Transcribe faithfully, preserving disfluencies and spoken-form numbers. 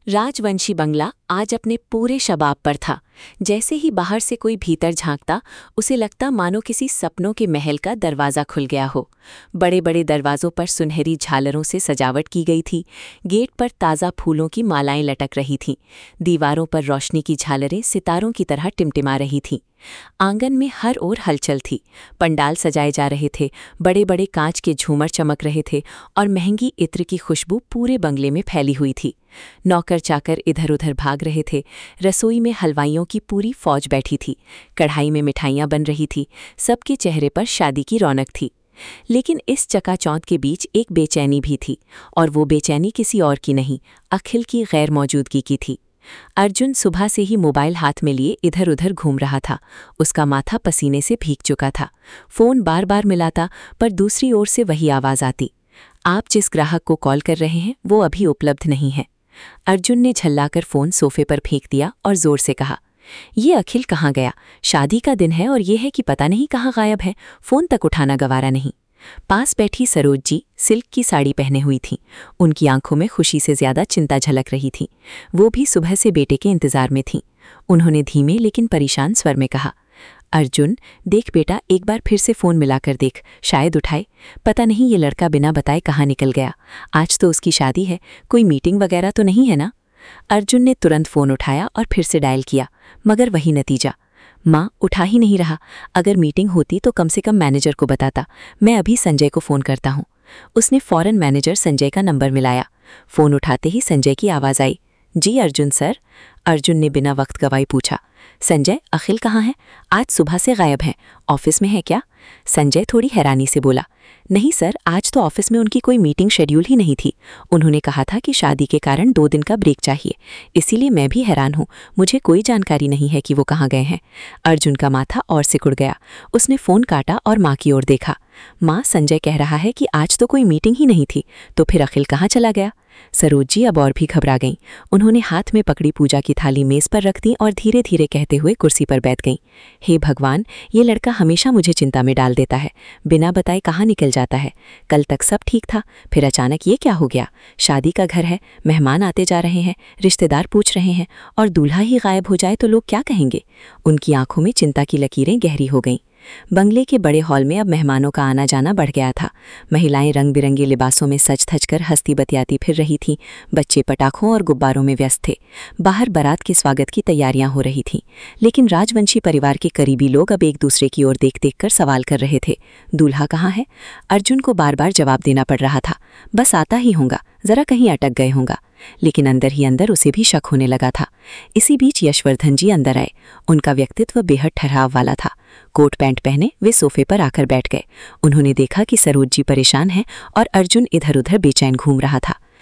राजवंशी बंगला आज अपने पूरे शबाब पर था। जैसे ही बाहर से कोई भीतर झांकता, उसे लगता मानो किसी सपनों के महल का दरवाज़ा खुल गया हो। बड़े बड़े दरवाज़ों पर सुनहरी झालरों से सजावट की गई थी। गेट पर ताज़ा फूलों की मालाएं लटक रही थीं। दीवारों पर रोशनी की झालरें सितारों की तरह टिमटिमा रही थीं। आंगन में हर ओर हलचल थी। पंडाल सजाए जा रहे थे, बड़े बड़े कांच के झूमर चमक रहे थे और महंगी इत्र की खुशबू पूरे बंगले में फैली हुई थी। नौकर चाकर इधर उधर भाग रहे थे। रसोई में हलवाइयों की पूरी फौज बैठी थी। कढ़ाई में मिठाइयाँ बन रही थी। सबके चेहरे पर शादी की रौनक थी। लेकिन इस चकाचौंध के बीच एक बेचैनी भी थी, और वो बेचैनी किसी और की नहीं, अखिल की गैर मौजूदगी की थी। अर्जुन सुबह से ही मोबाइल हाथ में लिए इधर उधर घूम रहा था। उसका माथा पसीने से भीग चुका था। फ़ोन बार बार मिलाता, पर दूसरी ओर से वही आवाज़ आती, आप जिस ग्राहक को कॉल कर रहे हैं वो अभी उपलब्ध नहीं है। अर्जुन ने झल्लाकर फ़ोन सोफे पर फेंक दिया और ज़ोर से कहा, ये अखिल कहाँ गया? शादी का दिन है और ये है कि पता नहीं कहाँ गायब है। फ़ोन तक उठाना गवारा नहीं। पास बैठी सरोज जी सिल्क की साड़ी पहने हुई थीं। उनकी आंखों में खुशी से ज्यादा चिंता झलक रही थी। वो भी सुबह से बेटे के इंतजार में थीं। उन्होंने धीमे लेकिन परेशान स्वर में कहा, अर्जुन देख बेटा, एक बार फिर से फ़ोन मिलाकर देख, शायद उठाए। पता नहीं ये लड़का बिना बताए कहाँ निकल गया। आज तो उसकी शादी है, कोई मीटिंग वगैरह तो नहीं है ना? अर्जुन ने तुरंत फ़ोन उठाया और फिर से डायल किया, मगर वही नतीजा। माँ उठा ही नहीं रहा। अगर मीटिंग होती तो कम से कम मैनेजर को बताता। मैं अभी संजय को फ़ोन करता हूँ। उसने फ़ौरन मैनेजर संजय का नंबर मिलाया। फ़ोन उठाते ही संजय की आवाज़ आई, जी अर्जुन सर। अर्जुन ने बिना वक्त गवाए पूछा, संजय अखिल कहाँ है? आज सुबह से गायब हैं। ऑफिस में है क्या? संजय थोड़ी हैरानी से बोला, नहीं सर, आज तो ऑफिस में उनकी कोई मीटिंग शेड्यूल ही नहीं थी। उन्होंने कहा था कि शादी के कारण दो दिन का ब्रेक चाहिए, इसीलिए मैं भी हैरान हूँ। मुझे कोई जानकारी नहीं है कि वो कहाँ गए हैं। अर्जुन का माथा और सिकुड़ गया। उसने फ़ोन काटा और माँ की ओर देखा। माँ, संजय कह रहा है कि आज तो कोई मीटिंग ही नहीं थी, तो फिर अखिल कहाँ चला गया? सरोज जी अब और भी घबरा गईं। उन्होंने हाथ में पकड़ी पूजा की थाली मेज़ पर रख दी और धीरे धीरे कहते हुए कुर्सी पर बैठ गईं। हे भगवान, ये लड़का हमेशा मुझे चिंता में डाल देता है। बिना बताए कहाँ निकल जाता है। कल तक सब ठीक था, फिर अचानक ये क्या हो गया? शादी का घर है, मेहमान आते जा रहे हैं, रिश्तेदार पूछ रहे हैं, और दूल्हा ही गायब हो जाए तो लोग क्या कहेंगे? उनकी आंखों में चिंता की लकीरें गहरी हो गईं। बंगले के बड़े हॉल में अब मेहमानों का आना जाना बढ़ गया था। महिलाएं रंग बिरंगे लिबासों में सज धज कर हंसती बतियाती फिर रही थीं। बच्चे पटाखों और गुब्बारों में व्यस्त थे। बाहर बारात के स्वागत की तैयारियां हो रही थीं। लेकिन राजवंशी परिवार के करीबी लोग अब एक दूसरे की ओर देख देख कर सवाल कर रहे थे, दूल्हा कहाँ है? अर्जुन को बार बार जवाब देना पड़ रहा था, बस आता ही होगा, जरा कहीं अटक गए होंगे। लेकिन अंदर ही अंदर उसे भी शक होने लगा था। इसी बीच यशवर्धन जी अंदर आए। उनका व्यक्तित्व बेहद ठहराव वाला था। कोट पैंट पहने वे सोफे पर आकर बैठ गए। उन्होंने देखा कि सरोज जी परेशान हैं और अर्जुन इधर उधर बेचैन घूम रहा था।